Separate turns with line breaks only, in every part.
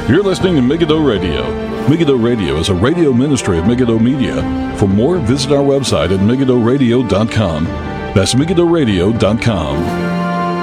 You're listening to Megiddo Radio. Megiddo Radio is a radio ministry of Megiddo Media. For more, visit our website at megiddoradio.com. That's megiddoradio.com.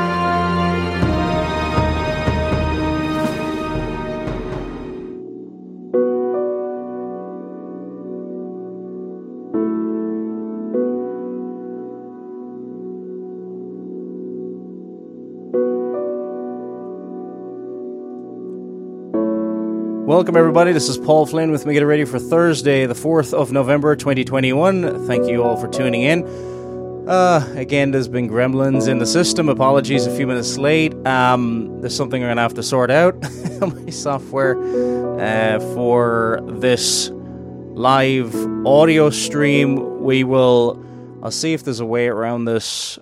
Welcome, everybody. This is Paul Flynn with Megiddo Radio for Thursday, the 4th of November, 2021. Thank you all for tuning in. Again, there's been gremlins in the system. Apologies, a few minutes late. There's something I'm going to have to sort out on my software for this live audio stream. I'll see if there's a way around this.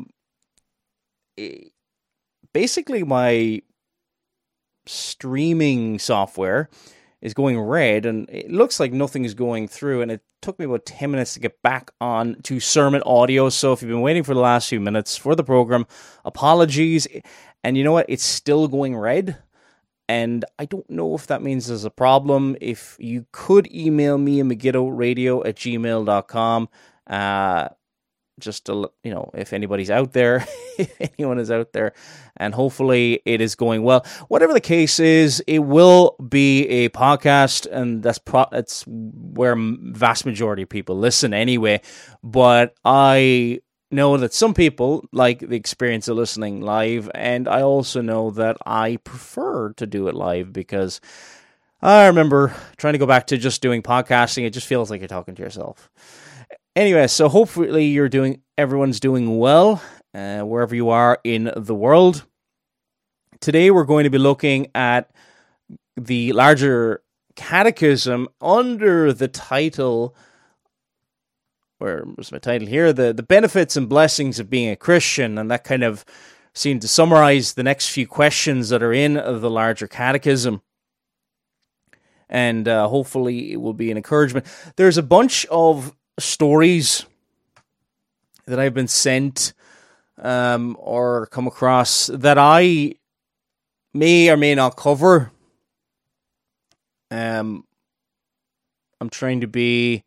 Basically, my streaming software is going red and it looks like nothing is going through, and it took me about 10 minutes to get back on to Sermon Audio. So if you've been waiting for the last few minutes for the program, apologies. And you know what, it's still going red, and I don't know if that means there's a problem. If you could email me at megiddoradio@gmail.com, just to, if anybody's out there, if anyone is out there, and hopefully it is going well. Whatever the case is, it will be a podcast, and that's where vast majority of people listen anyway. But I know that some people like the experience of listening live, and I also know that I prefer to do it live because I remember trying to go back to just doing podcasting. It just feels like you're talking to yourself. Anyway, so hopefully everyone's doing well, wherever you are in the world. Today we're going to be looking at the larger catechism under the title, where's my title here? The benefits and blessings of being a Christian, and that kind of seemed to summarize the next few questions that are in the larger catechism. And hopefully it will be an encouragement. There's a bunch of stories that I've been sent or come across that I may or may not cover. I'm trying to be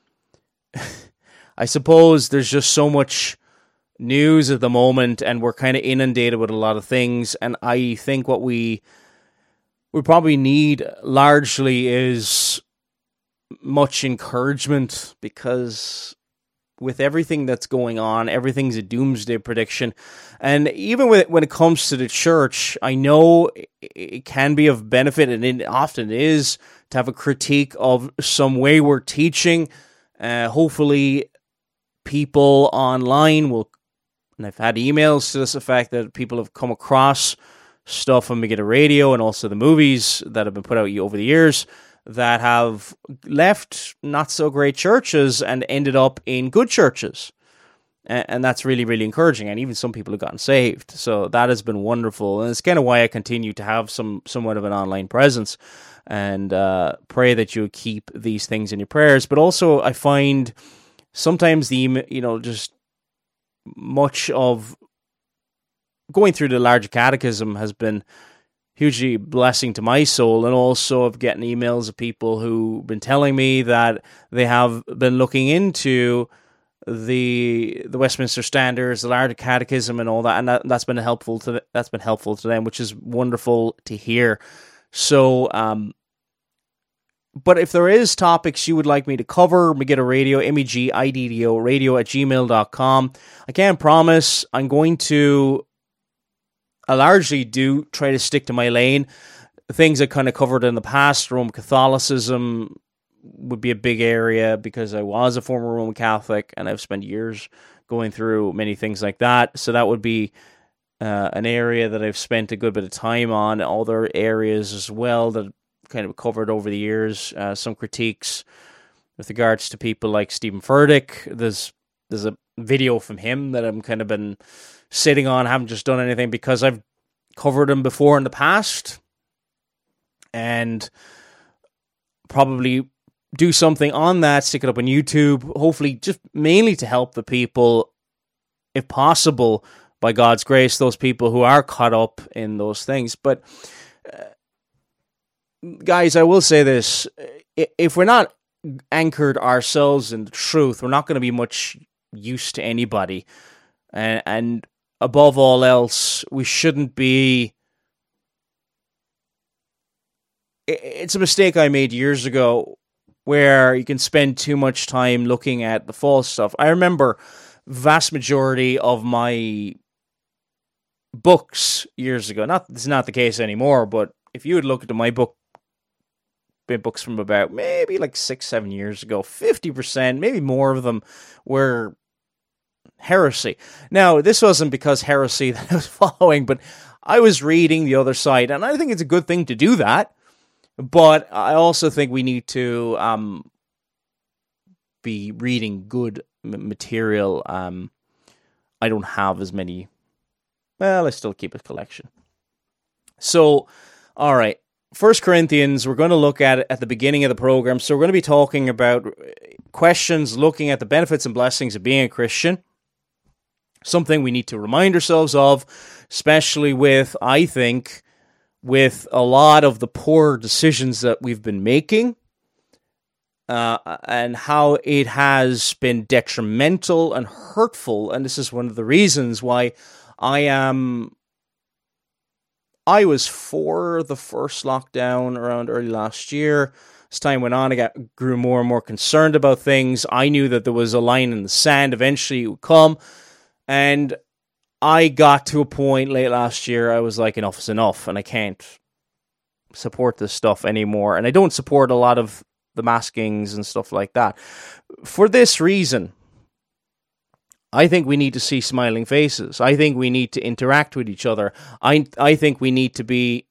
I suppose there's just so much news at the moment, and we're kind of inundated with a lot of things, and I think what we probably need largely is much encouragement, because with everything that's going on, everything's a doomsday prediction. And even when it comes to the church, I know it can be of benefit, and it often is, to have a critique of some wayward teaching. Hopefully people online will, and I've had emails to this effect, that people have come across stuff on Megiddo Radio and also the movies that have been put out over the years that have left not so great churches and ended up in good churches. And that's really, really encouraging. And even some people have gotten saved. So that has been wonderful. And it's kind of why I continue to have somewhat of an online presence, and pray that you keep these things in your prayers. But also I find sometimes just much of going through the larger catechism has been hugely blessing to my soul, and also of getting emails of people who've been telling me that they have been looking into the Westminster Standards, the larger catechism, and all that, and that's been helpful to them, which is wonderful to hear. So, but if there is topics you would like me to cover, Megiddo Radio, MEGIDDO radio @gmail.com. I can't promise I'm going to. I largely do try to stick to my lane. Things I kind of covered in the past, Roman Catholicism would be a big area because I was a former Roman Catholic and I've spent years going through many things like that. So that would be an area that I've spent a good bit of time on. Other areas as well that I've kind of covered over the years. Some critiques with regards to people like Stephen Furtick. There's a video from him that I'm kind of been sitting on, haven't just done anything because I've covered him before in the past, and probably do something on that, stick it up on YouTube, hopefully just mainly to help the people, if possible, by God's grace, those people who are caught up in those things. But guys, I will say this. If we're not anchored ourselves in the truth, we're not going to be much use to anybody. And above all else, we shouldn't be... It's a mistake I made years ago where you can spend too much time looking at the false stuff. I remember vast majority of my books years ago, this is not the case anymore, but if you would look at my books from about maybe like 6-7 years ago, 50%, maybe more of them were heresy. Now, this wasn't because heresy that I was following, but I was reading the other side, and I think it's a good thing to do that. But I also think we need to be reading good material. I don't have as many. Well, I still keep a collection. So, all right. 1 Corinthians, we're going to look at it at the beginning of the program. So we're going to be talking about questions, looking at the benefits and blessings of being a Christian. Something we need to remind ourselves of, especially with, I think, with a lot of the poor decisions that we've been making, and how it has been detrimental and hurtful. And this is one of the reasons why I was for the first lockdown around early last year. As time went on, I grew more and more concerned about things. I knew that there was a line in the sand. Eventually it would come. And I got to a point late last year, I was like, enough is enough, and I can't support this stuff anymore. And I don't support a lot of the maskings and stuff like that. For this reason, I think we need to see smiling faces. I think we need to interact with each other. I think we need to be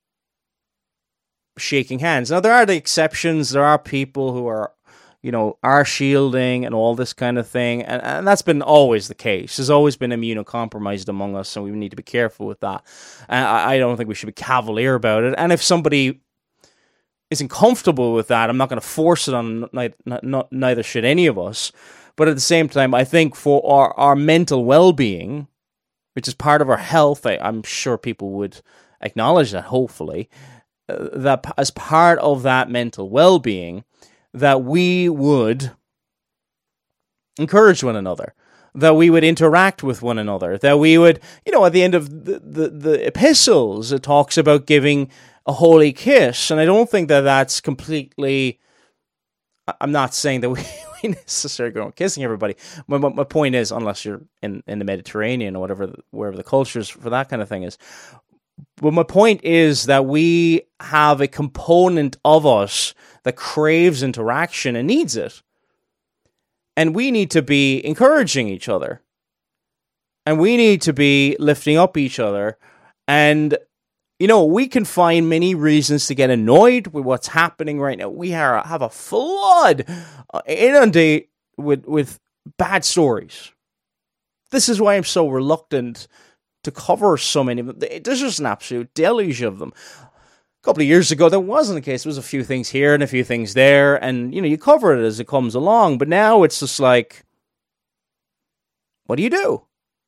shaking hands. Now, there are the exceptions. There are people who are shielding and all this kind of thing. And that's been always the case. There's always been immunocompromised among us, and we need to be careful with that. I don't think we should be cavalier about it. And if somebody isn't comfortable with that, I'm not going to force it on, neither should any of us. But at the same time, I think for our mental well-being, which is part of our health, I'm sure people would acknowledge that, hopefully, that as part of that mental well-being, that we would encourage one another, that we would interact with one another, that we would, at the end of the epistles, it talks about giving a holy kiss. And I don't think that that's completely, I'm not saying that we necessarily go kissing everybody. My point is, unless you're in the Mediterranean or wherever the cultures for that kind of thing is. But my point is that we have a component of us that craves interaction and needs it. And we need to be encouraging each other. And we need to be lifting up each other. And, we can find many reasons to get annoyed with what's happening right now. We have a flood, inundate with bad stories. This is why I'm so reluctant to cover so many of them. There's just an absolute deluge of them. A couple of years ago, that wasn't the case. There was a few things here and a few things there, and, you cover it as it comes along. But now it's just like, what do you do?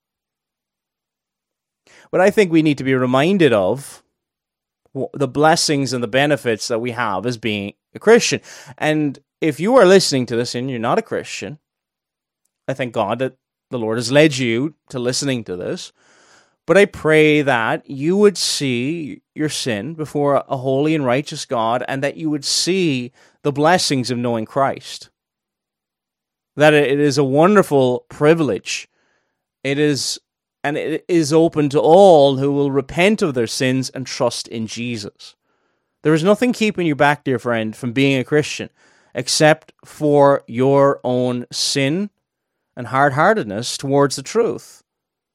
But I think we need to be reminded of the blessings and the benefits that we have as being a Christian. And if you are listening to this and you're not a Christian, I thank God that the Lord has led you to listening to this. But I pray that you would see your sin before a holy and righteous God, and that you would see the blessings of knowing Christ. That it is a wonderful privilege. It is open to all who will repent of their sins and trust in Jesus. There is nothing keeping you back, dear friend, from being a Christian, except for your own sin and hard-heartedness towards the truth.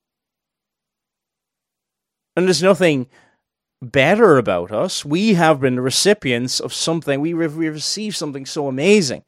And there's nothing better about us. We have been the recipients of something. We received something so amazing.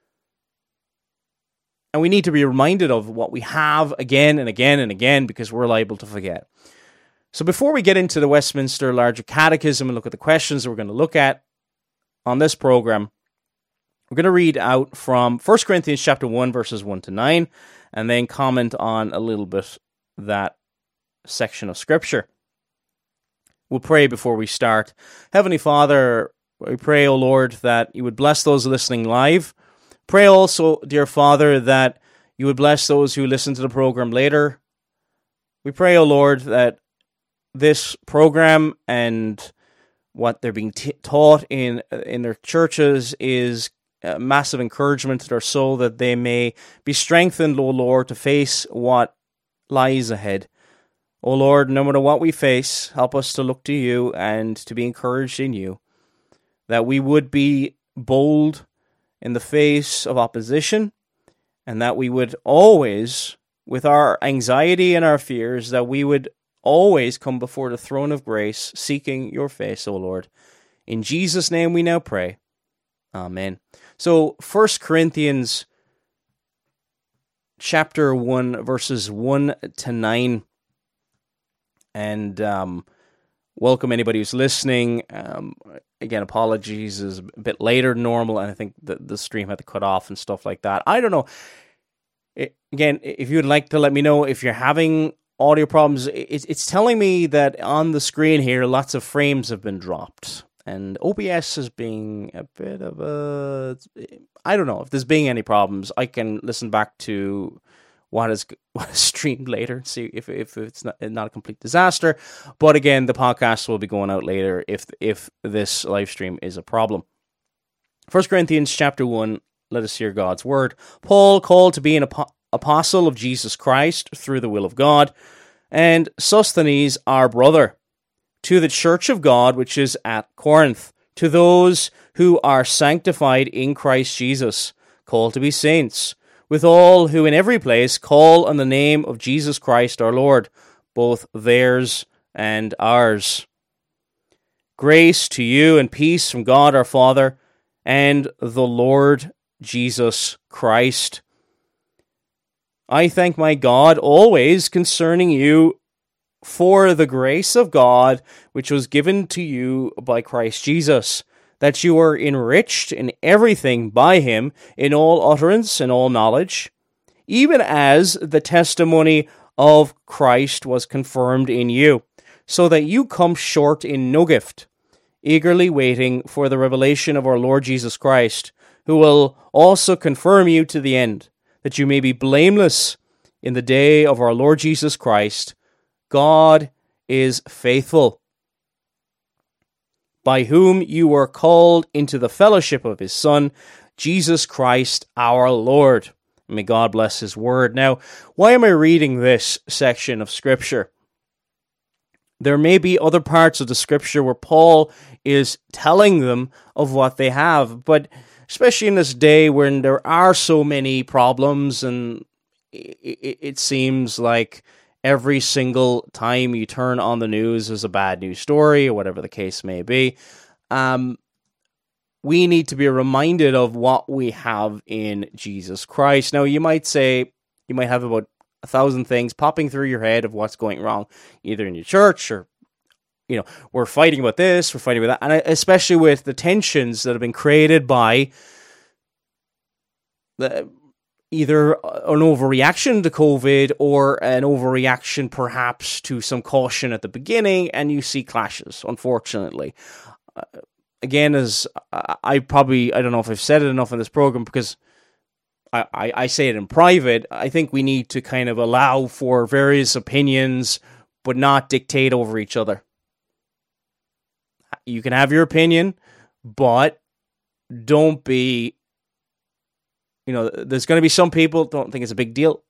And we need to be reminded of what we have again and again and again, because we're liable to forget. So before we get into the Westminster Larger Catechism and look at the questions that we're going to look at on this program, we're going to read out from 1 Corinthians chapter 1, verses 1 to 9, and then comment on a little bit that section of Scripture. We'll pray before we start. Heavenly Father, We pray, O Lord, that you would bless those listening live. Pray also, dear Father, that you would bless those who listen to the program later. We pray, O Lord, that this program and what they're being taught in their churches is a massive encouragement to their soul, that they may be strengthened, O Lord, to face what lies ahead. O Lord, no matter what we face, help us to look to you and to be encouraged in you, that we would be bold in the face of opposition, and that we would always, with our anxiety and our fears, that we would always come before the throne of grace, seeking your face, O Lord. In Jesus' name we now pray. Amen. So, 1 Corinthians chapter 1, verses 1 to 9. And welcome anybody who's listening. Again, apologies, is a bit later than normal, and I think the stream had to cut off and stuff like that. I don't know. Again, if you'd like to let me know if you're having audio problems, it's telling me that on the screen here, lots of frames have been dropped. And OBS is being a bit of a... I don't know if there's being any problems. I can listen back to what is streamed later and see if it's not a complete disaster. But again, the podcast will be going out later if this live stream is a problem. 1 Corinthians chapter 1, let us hear God's word. Paul, called to be an apostle of Jesus Christ through the will of God, and Sosthenes, our brother, to the church of God which is at Corinth, to those who are sanctified in Christ Jesus, called to be saints, with all who in every place call on the name of Jesus Christ our Lord, both theirs and ours. Grace to you and peace from God our Father and the Lord Jesus Christ. I thank my God always concerning you for the grace of God which was given to you by Christ Jesus, that you are enriched in everything by him, in all utterance and all knowledge, even as the testimony of Christ was confirmed in you, so that you come short in no gift, eagerly waiting for the revelation of our Lord Jesus Christ, who will also confirm you to the end, that you may be blameless in the day of our Lord Jesus Christ. God is faithful, by whom you were called into the fellowship of his Son, Jesus Christ our Lord. May God bless his word. Now, why am I reading this section of Scripture? There may be other parts of the Scripture where Paul is telling them of what they have, but especially in this day when there are so many problems, and it seems like every single time you turn on the news is a bad news story, or whatever the case may be. We need to be reminded of what we have in Jesus Christ. Now, you might say, you might have about 1,000 things popping through your head of what's going wrong, either in your church or, we're fighting about this, we're fighting about that, and especially with the tensions that have been created by either an overreaction to COVID or an overreaction perhaps to some caution at the beginning, and you see clashes, unfortunately. Again, as I don't know if I've said it enough in this program, because I say it in private, I think we need to kind of allow for various opinions, but not dictate over each other. You can have your opinion, but don't be... there's going to be some people don't think it's a big deal,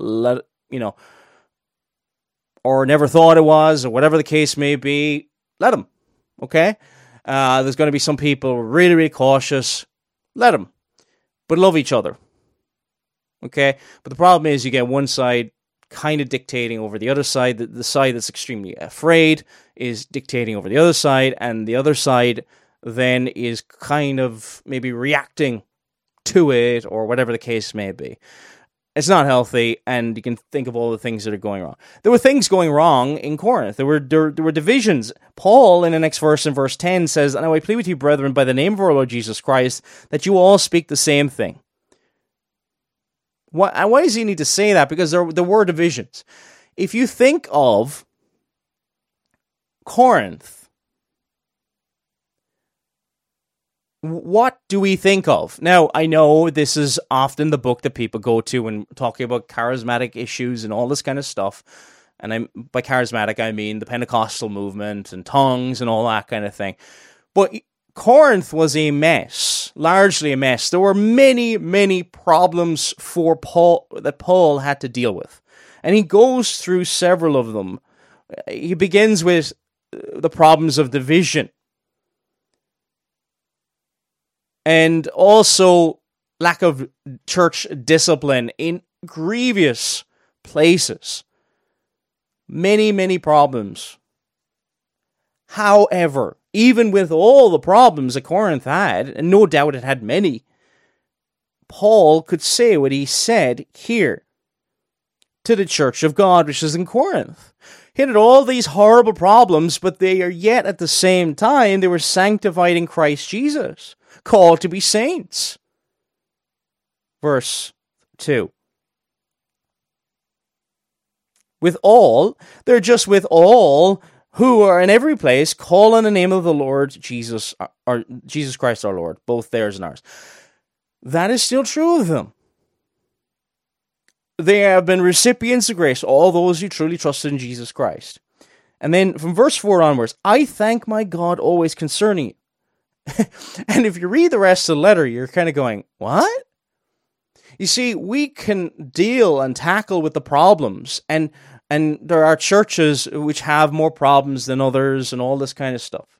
or never thought it was, or whatever the case may be. Let them, okay? There's going to be some people really, really cautious. Let them, but love each other, okay? But the problem is you get one side kind of dictating over the other side. The side that's extremely afraid is dictating over the other side, and the other side then is kind of maybe reacting to it, or whatever the case may be. It's not healthy, and you can think of all the things that are going wrong. There were things going wrong in Corinth. There were divisions. Paul, in the next verse, in verse 10, says, "Now I plead with you, brethren, by the name of our Lord Jesus Christ, that you all speak the same thing." Why does he need to say that? Because there were divisions. If you think of Corinth, what do we think of? Now, I know this is often the book that people go to when talking about charismatic issues and all this kind of stuff. And by charismatic, I mean the Pentecostal movement and tongues and all that kind of thing. But Corinth was a mess, largely a mess. There were many, many problems for Paul that Paul had to deal with. And he goes through several of them. He begins with the problems of division. And also lack of church discipline in grievous places. Many, many problems. However, even with all the problems that Corinth had, and no doubt it had many, Paul could say what he said here to the church of God, which is in Corinth. He had all these horrible problems, but they are yet at the same time, they were sanctified in Christ Jesus, called to be saints. Verse 2. With all, they're just with all who are in every place, call on the name of the Lord Jesus, or Jesus Christ our Lord, both theirs and ours. That is still true of them. They have been recipients of grace, all those who truly trusted in Jesus Christ. And then from verse 4 onwards, I thank my God always concerning you. And if you read the rest of the letter, you're kind of going, what? You see, we can deal and tackle with the problems, and there are churches which have more problems than others and all this kind of stuff.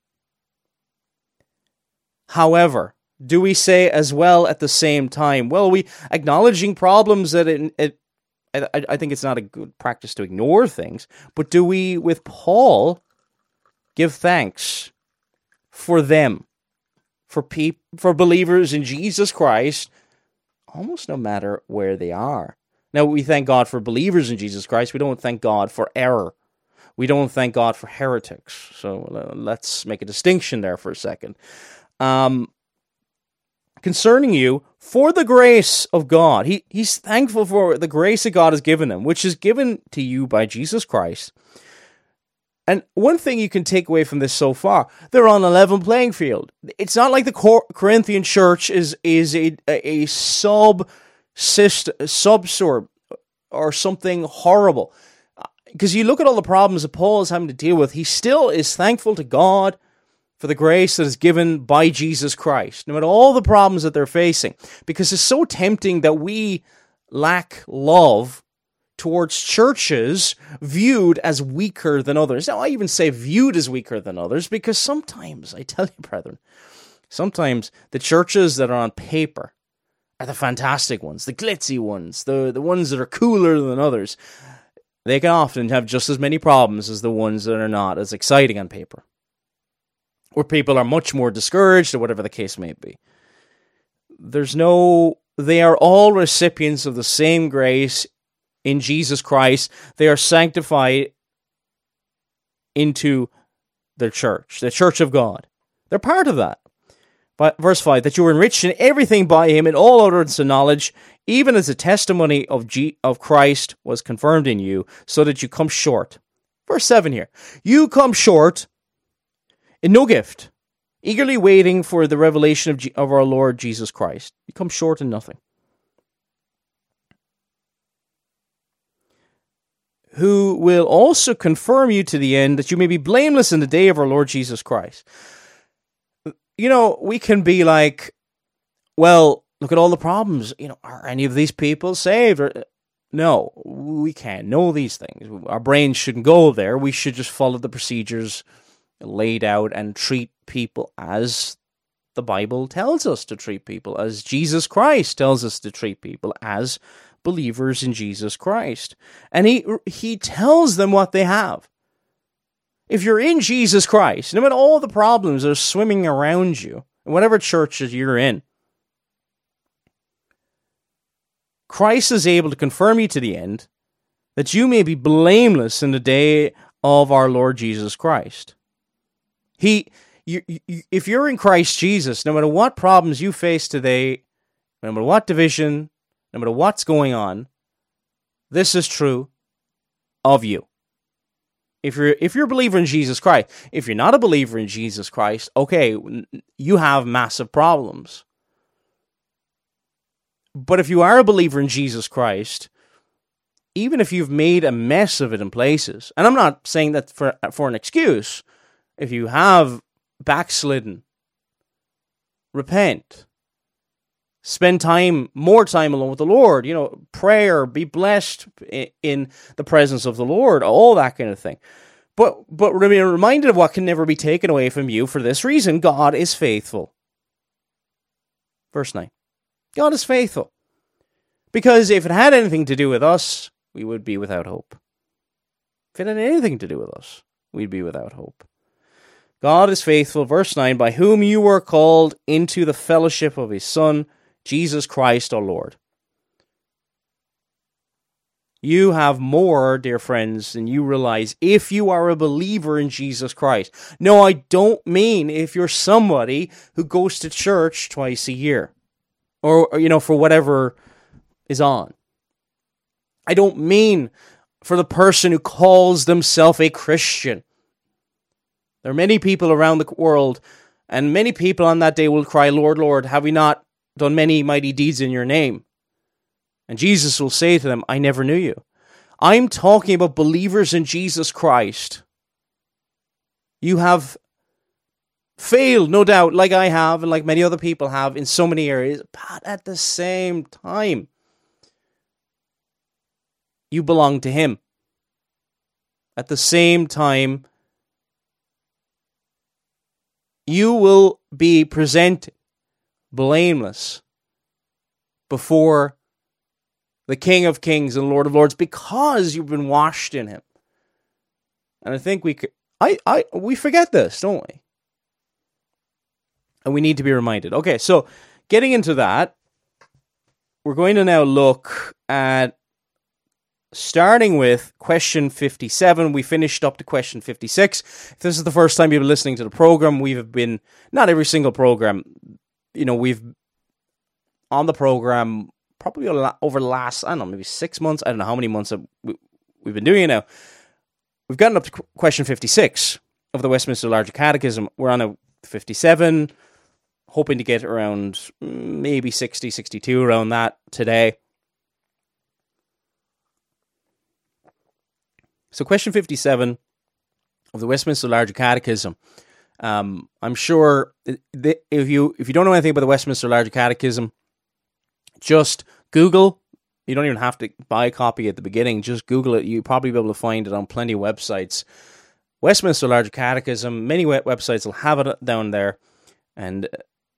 However, do we say as well at the same time, well, we acknowledging problems that I think it's not a good practice to ignore things, but do we, with Paul, give thanks for them, for believers in Jesus Christ, almost no matter where they are? Now, we thank God for believers in Jesus Christ. We don't thank God for error. We don't thank God for heretics. So let's make a distinction there for a second. Concerning you, for the grace of God. He's thankful for the grace that God has given him, which is given to you by Jesus Christ. And one thing you can take away from this so far, they're on a level playing field. It's not like the Corinthian church is a subsort or something horrible. Because you look at all the problems that Paul is having to deal with, he still is thankful to God for the grace that is given by Jesus Christ, no matter all the problems that they're facing. Because it's so tempting that we lack love towards churches viewed as weaker than others. Now, I even say viewed as weaker than others, because sometimes, I tell you, brethren, sometimes the churches that are on paper are the fantastic ones, the glitzy ones, the ones that are cooler than others. They can often have just as many problems as the ones that are not as exciting on paper, where people are much more discouraged or whatever the case may be. They are all recipients of the same grace in Jesus Christ. They are sanctified into their church, the church of God. They're part of that. But verse 5, that you were enriched in everything by him in all utterance and knowledge, even as the testimony of Christ was confirmed in you, so that you come short. Verse 7 here, you come short in no gift, eagerly waiting for the revelation of our Lord Jesus Christ. You come short in nothing. Who will also confirm you to the end, that you may be blameless in the day of our Lord Jesus Christ. You know, we can be like, well, look at all the problems. You know, are any of these people saved? No, we can't know these things. Our brains shouldn't go there. We should just follow the procedures laid out and treat people as the Bible tells us to treat people, as Jesus Christ tells us to treat people, as believers in Jesus Christ. And he tells them what they have. If you're in Jesus Christ, no matter all the problems that are swimming around you, in whatever church that you're in, Christ is able to confirm you to the end, that you may be blameless in the day of our Lord Jesus Christ. If you're in Christ Jesus, no matter what problems you face today, no matter what division, no matter what's going on, this is true of you. If you're a believer in Jesus Christ. If you're not a believer in Jesus Christ, okay, you have massive problems. But if you are a believer in Jesus Christ, even if you've made a mess of it in places, and I'm not saying that for an excuse, if you have backslidden, repent. Spend more time alone with the Lord, prayer, be blessed in the presence of the Lord, all that kind of thing. But remain reminded of what can never be taken away from you. For this reason, God is faithful. Verse 9. God is faithful. Because if it had anything to do with us, we would be without hope. If it had anything to do with us, we'd be without hope. God is faithful. Verse 9. By whom you were called into the fellowship of his Son, Jesus Christ our Lord. You have more, dear friends, than you realize if you are a believer in Jesus Christ. No, I don't mean if you're somebody who goes to church twice a year. Or for whatever is on. I don't mean for the person who calls themselves a Christian. There are many people around the world, and many people on that day will cry, Lord, Lord, have we not done many mighty deeds in your name? And Jesus will say to them, I never knew you. I'm talking about believers in Jesus Christ. You have failed, no doubt, like I have and like many other people have in so many areas, but at the same time, you belong to him. At the same time, you will be presented blameless before the King of Kings and Lord of Lords because you've been washed in him. And I think we forget this, don't we? And we need to be reminded. Okay, so getting into that, we're going to now look at starting with question 57. We finished up to question 56. If this is the first time you've been listening to the program, we've been, not every single program, we've on the program probably over the last, maybe 6 months. I don't know how many months we've been doing it now. We've gotten up to question 56 of the Westminster Larger Catechism. We're on a 57, hoping to get around maybe 60, 62, around that today. So question 57 of the Westminster Larger Catechism. I'm sure if you don't know anything about the Westminster Larger Catechism, just Google. You don't even have to buy a copy at the beginning. Just Google it. You'll probably be able to find it on plenty of websites. Westminster Larger Catechism. Many websites will have it down there. And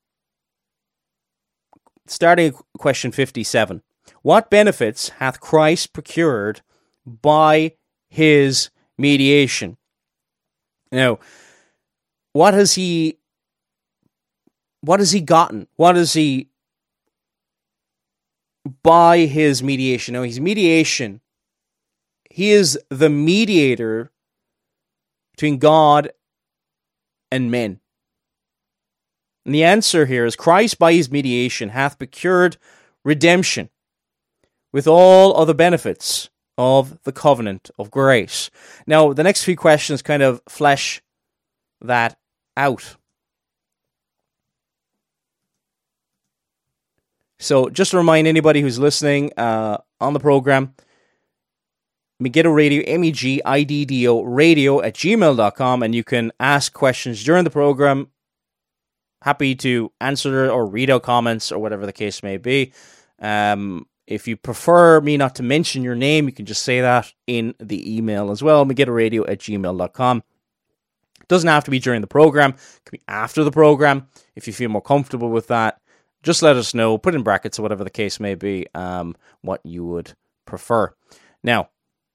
starting question 57. What benefits hath Christ procured by his mediation? Now, what has he gotten? What is he by his mediation? Now, his mediation, he is the mediator between God and men. And the answer here is Christ by his mediation hath procured redemption with all other benefits of the covenant of grace. Now, the next few questions kind of flesh that out. So, just to remind anybody who's listening on the program, Megiddo Radio, MEGIDDO radio at gmail.com, and you can ask questions during the program. Happy to answer or read out comments or whatever the case may be. If you prefer me not to mention your name, you can just say that in the email as well, megiddoradio at gmail.com. It doesn't have to be during the program. It could be after the program. If you feel more comfortable with that, just let us know. Put in brackets or whatever the case may be, what you would prefer. Now,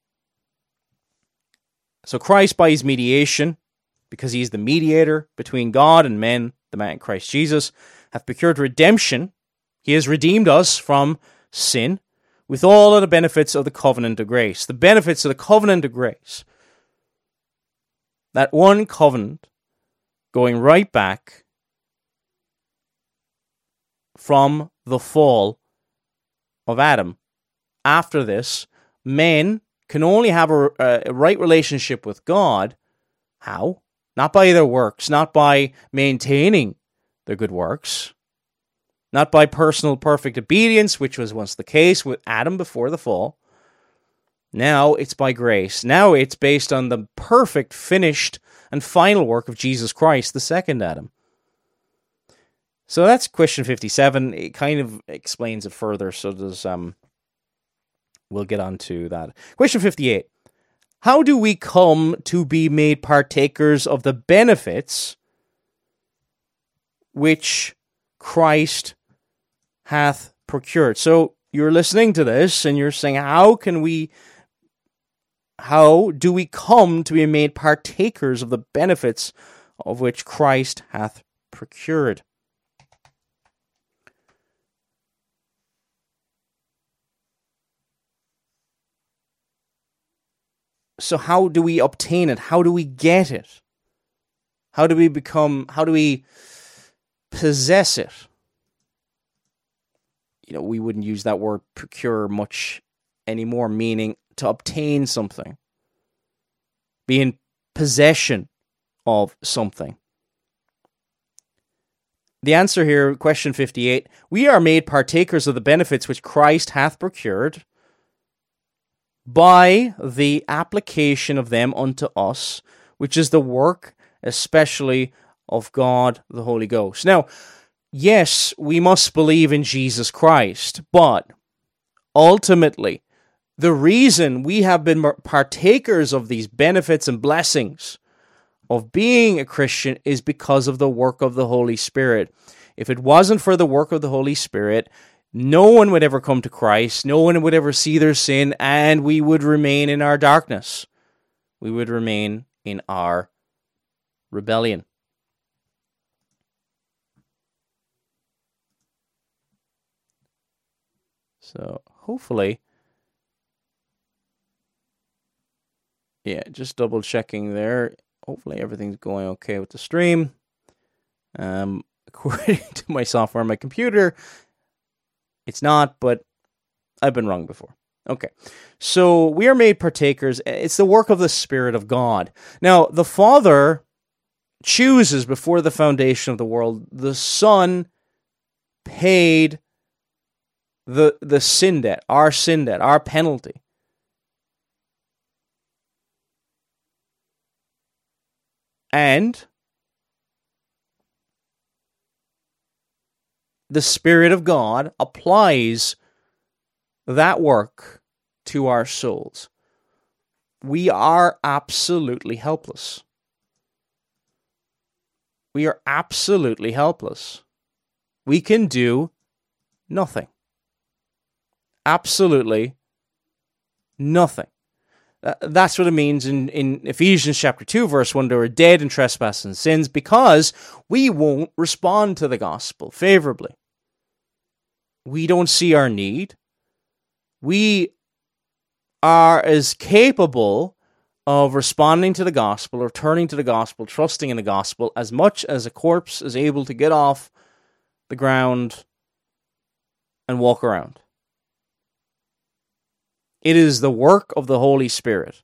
so Christ by his mediation, because he is the mediator between God and men, the man Christ Jesus, hath procured redemption. He has redeemed us from sin with all of the benefits of the covenant of grace. The benefits of the covenant of grace. That one covenant going right back from the fall of Adam. After this, men can only have a right relationship with God. How? Not by their works, not by maintaining their good works, not by personal perfect obedience, which was once the case with Adam before the fall. Now it's by grace. Now it's based on the perfect, finished, and final work of Jesus Christ, the second Adam. So that's question 57. It kind of explains it further, so does we'll get on to that. Question 58. How do we come to be made partakers of the benefits which Christ hath procured? So you're listening to this and you're saying, how do we come to be made partakers of the benefits of which Christ hath procured? So how do we obtain it? How do we get it? How do we possess it? We wouldn't use that word procure much anymore, meaning to obtain something. Be in possession of something. The answer here, question 58, we are made partakers of the benefits which Christ hath procured by the application of them unto us, which is the work especially of God the Holy Ghost. Now, yes, we must believe in Jesus Christ, but ultimately, the reason we have been partakers of these benefits and blessings of being a Christian is because of the work of the Holy Spirit. If it wasn't for the work of the Holy Spirit, no one would ever come to Christ, no one would ever see their sin, and we would remain in our darkness. We would remain in our rebellion. So, hopefully, just double checking there. Hopefully everything's going okay with the stream. According to my software on my computer, it's not, but I've been wrong before. Okay, so we are made partakers. It's the work of the Spirit of God. Now, the Father chooses before the foundation of the world. The Son paid the sin debt, our penalty. And the Spirit of God applies that work to our souls. We are absolutely helpless. We are absolutely helpless. We can do nothing. Absolutely nothing. That's what it means in Ephesians chapter 2, verse 1, they were dead in trespasses and sins because we won't respond to the gospel favorably. We don't see our need. We are as capable of responding to the gospel, or turning to the gospel, trusting in the gospel, as much as a corpse is able to get off the ground and walk around. It is the work of the Holy Spirit.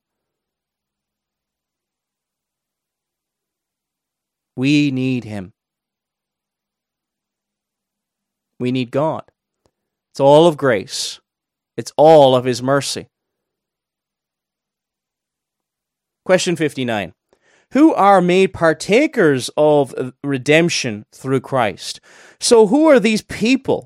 We need Him. We need God. It's all of grace. It's all of His mercy. Question 59. Who are made partakers of redemption through Christ? So who are these people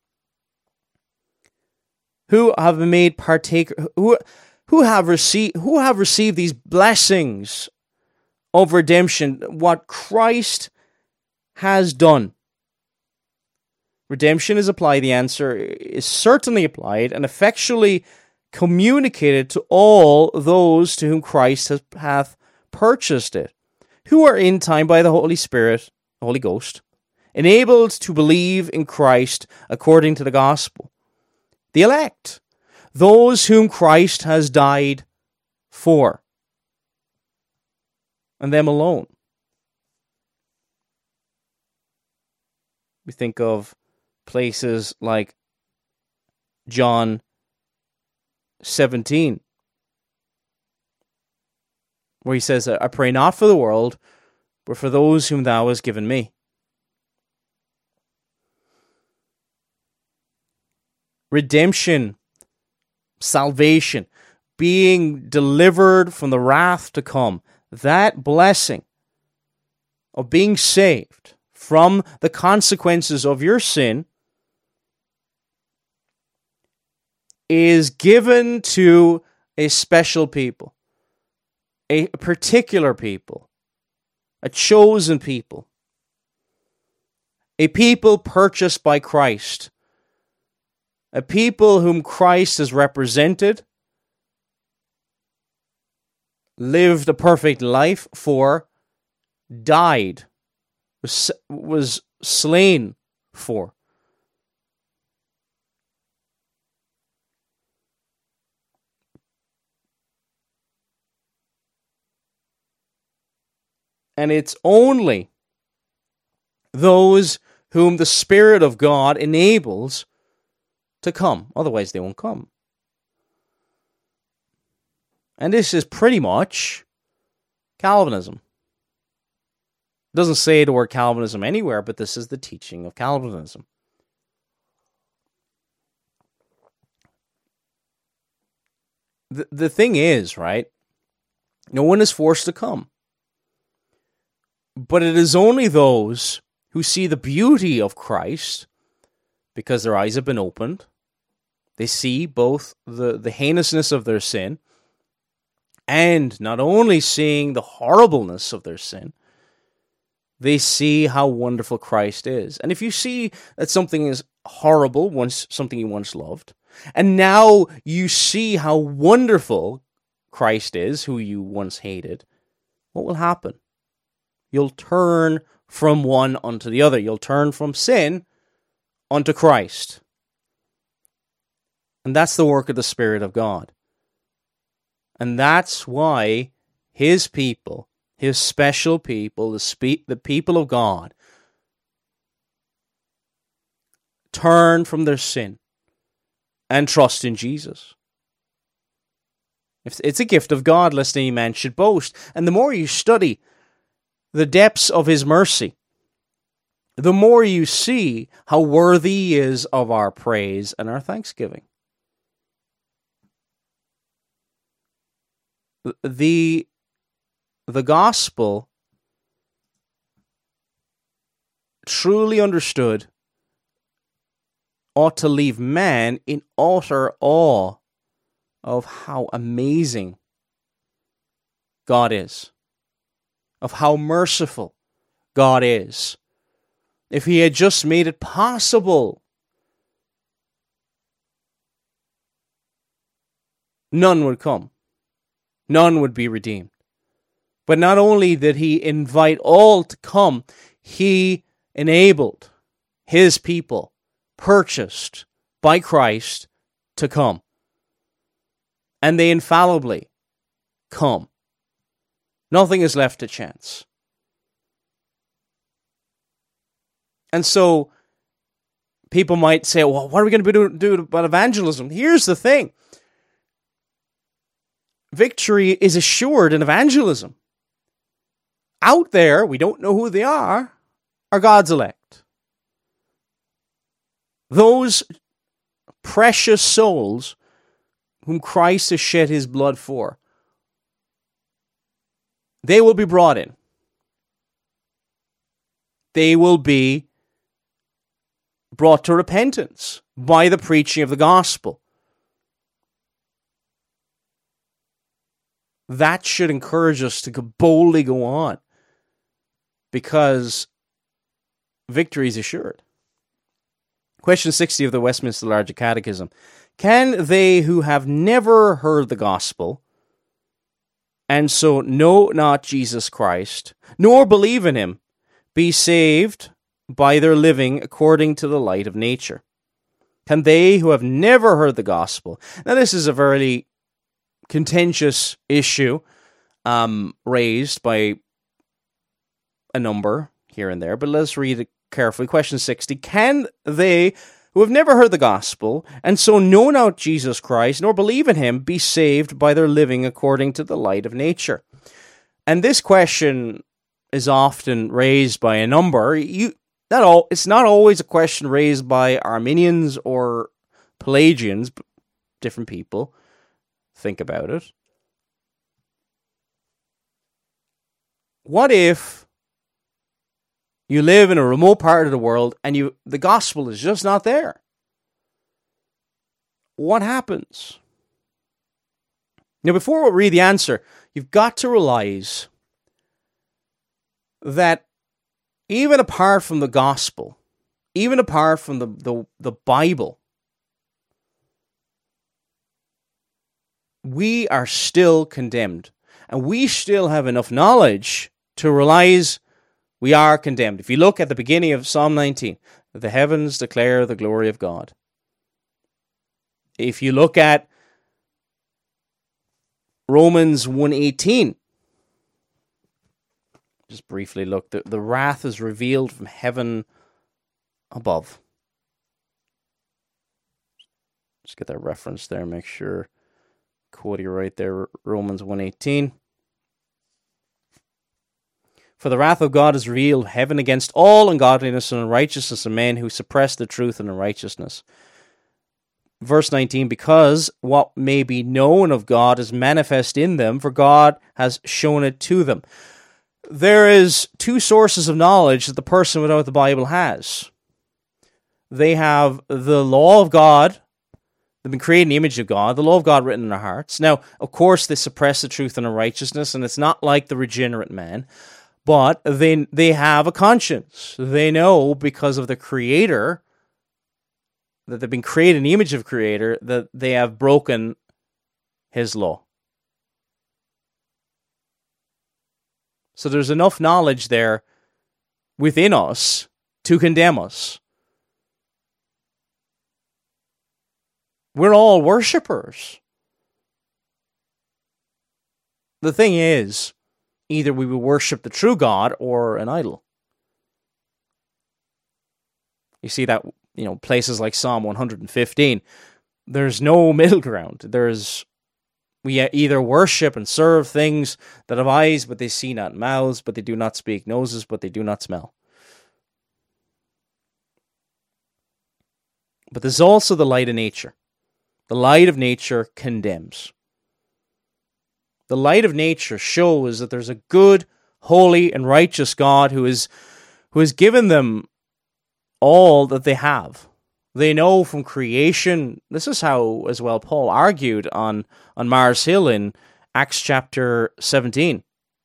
who have been made partaker, who have received these blessings of redemption, what Christ has done? Redemption is applied. The answer is certainly applied and effectually communicated to all those to whom Christ hath purchased it, who are in time by the Holy Spirit, the Holy Ghost, enabled to believe in Christ according to the gospel. The elect, those whom Christ has died for, and them alone. We think of places like John 17, where he says, I pray not for the world, but for those whom thou hast given me. Redemption, salvation, being delivered from the wrath to come, that blessing of being saved from the consequences of your sin is given to a special people, a particular people, a chosen people, a people purchased by Christ, a people whom Christ has represented, lived a perfect life for, died, was slain for. And it's only those whom the Spirit of God enables to come. Otherwise, they won't come. And this is pretty much Calvinism. It doesn't say the word Calvinism anywhere, but this is the teaching of Calvinism. The thing is, right, no one is forced to come. But it is only those who see the beauty of Christ, because their eyes have been opened. They see both the heinousness of their sin, and not only seeing the horribleness of their sin, they see how wonderful Christ is. And if you see that something is horrible, something you once loved, and now you see how wonderful Christ is, who you once hated, what will happen? You'll turn from one unto the other. You'll turn from sin unto Christ. And that's the work of the Spirit of God. And that's why His people, His special people, the people of God, turn from their sin and trust in Jesus. It's a gift of God, lest any man should boast. And the more you study the depths of His mercy, the more you see how worthy He is of our praise and our thanksgiving. The gospel, truly understood, ought to leave man in utter awe of how amazing God is, of how merciful God is. If He had just made it possible, none would come. None would be redeemed. But not only did He invite all to come, He enabled His people, purchased by Christ, to come. And they infallibly come. Nothing is left to chance. And so people might say, well, what are we going to do about evangelism? Here's the thing. Victory is assured in evangelism. Out there, we don't know who they are God's elect. Those precious souls whom Christ has shed His blood for, they will be brought in. They will be brought to repentance by the preaching of the gospel. That should encourage us to boldly go on, because victory is assured. Question 60 of the Westminster Larger Catechism. Can they who have never heard the gospel, and so know not Jesus Christ, nor believe in Him, be saved by their living according to the light of nature? Can they who have never heard the gospel? Now, this is a very contentious issue raised by a number here and there, but let's read it carefully. Question 60. Can they who have never heard the gospel, and so know not Jesus Christ, nor believe in Him, be saved by their living according to the light of nature? And this question is often raised by a number. It's not always a question raised by Arminians or Pelagians, but different people. Think about it. What if you live in a remote part of the world and the gospel is just not there? What happens? Now, before we read the answer, you've got to realize that even apart from the gospel, even apart from the Bible, we are still condemned. And we still have enough knowledge to realize we are condemned. If you look at the beginning of Psalm 19, the heavens declare the glory of God. If you look at Romans 1:18, just briefly look, the wrath is revealed from heaven above. Just get that reference there, make sure quote you right there, Romans 1:18. For the wrath of God is revealed heaven against all ungodliness and unrighteousness of men who suppress the truth and unrighteousness. Verse 19, because what may be known of God is manifest in them, for God has shown it to them. There is two sources of knowledge that the person without the Bible has. They have the law of God. They've been created in the image of God, the law of God written in their hearts. Now, of course, they suppress the truth and unrighteousness, and it's not like the regenerate man, but they have a conscience. They know because of the Creator, that they've been created in the image of Creator, that they have broken His law. So there's enough knowledge there within us to condemn us. We're all worshippers. The thing is, either we will worship the true God or an idol. You see that, places like Psalm 115, there's no middle ground. We either worship and serve things that have eyes, but they see not, mouths, but they do not speak, noses, but they do not smell. But there's also the light of nature. The light of nature condemns. The light of nature shows that there's a good, holy, and righteous God who has given them all that they have. They know from creation. This is how, as well, Paul argued on Mars Hill in Acts chapter 17.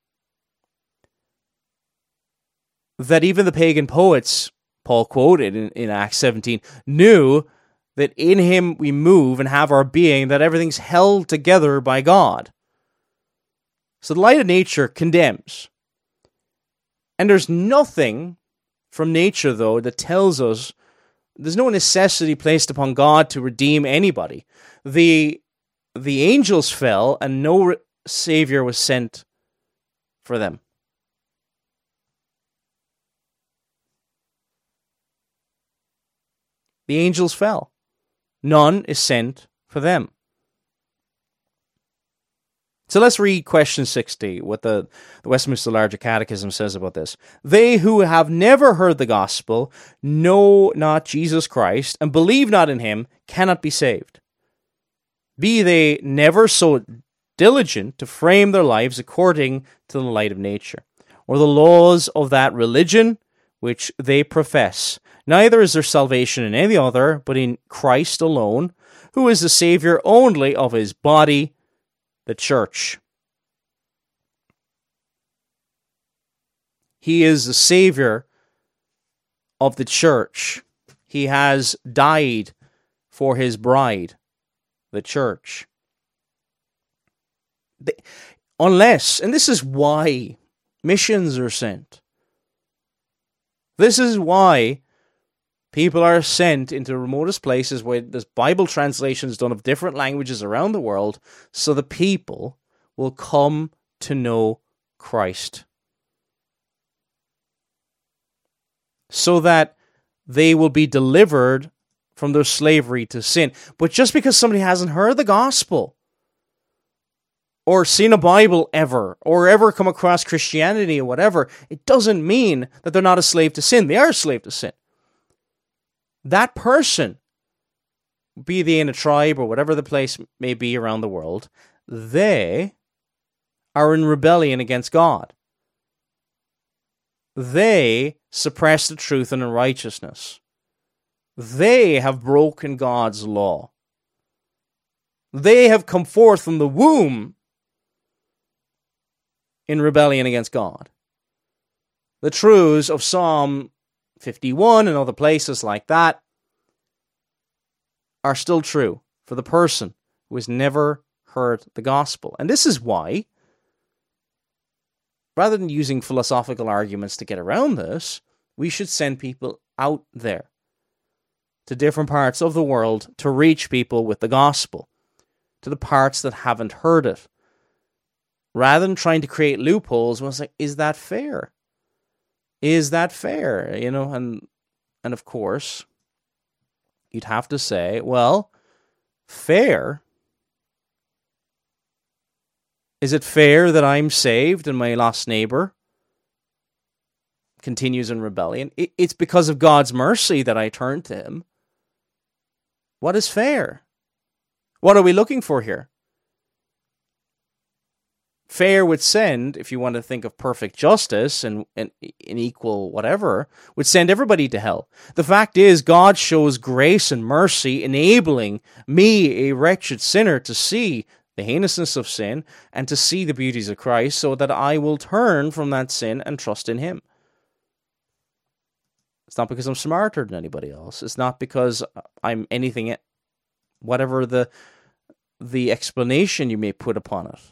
That even the pagan poets, Paul quoted in Acts 17, knew that in him we move and have our being, that everything's held together by God. So the light of nature condemns. And there's nothing from nature, though, that tells us there's no necessity placed upon God to redeem anybody. The angels fell, and no Savior was sent for them. The angels fell. None is sent for them. So let's read question 60, what the Westminster Larger Catechism says about this. They who have never heard the gospel, know not Jesus Christ, and believe not in him, cannot be saved. Be they never so diligent to frame their lives according to the light of nature, or the laws of that religion which they profess. Neither is there salvation in any other, but in Christ alone, who is the Savior only of his body, the church. He is the Savior of the church. He has died for his bride, the church. Unless, and this is why missions are sent. This is why people are sent into the remotest places where there's Bible translations done of different languages around the world, so the people will come to know Christ. So that they will be delivered from their slavery to sin. But just because somebody hasn't heard the gospel or seen a Bible ever, or ever come across Christianity or whatever, it doesn't mean that they're not a slave to sin. They are a slave to sin. That person, be they in a tribe or whatever the place may be around the world, they are in rebellion against God. They suppress the truth and unrighteousness. They have broken God's law. They have come forth from the womb in rebellion against God. The truths of Psalm 51 and other places like that are still true for the person who has never heard the gospel. And this is why, rather than using philosophical arguments to get around this, we should send people out there to different parts of the world to reach people with the gospel, to the parts that haven't heard it. Rather than trying to create loopholes, we'll say, is that fair? Is that fair? You know, and of course, you'd have to say, well, fair. Is it fair that I'm saved and my lost neighbor continues in rebellion? It's because of God's mercy that I turn to him. What is fair? What are we looking for here? Fair would send, if you want to think of perfect justice and equal whatever, would send everybody to hell. The fact is, God shows grace and mercy, enabling me, a wretched sinner, to see the heinousness of sin and to see the beauties of Christ, so that I will turn from that sin and trust in him. It's not because I'm smarter than anybody else. It's not because I'm anything, whatever the explanation you may put upon it.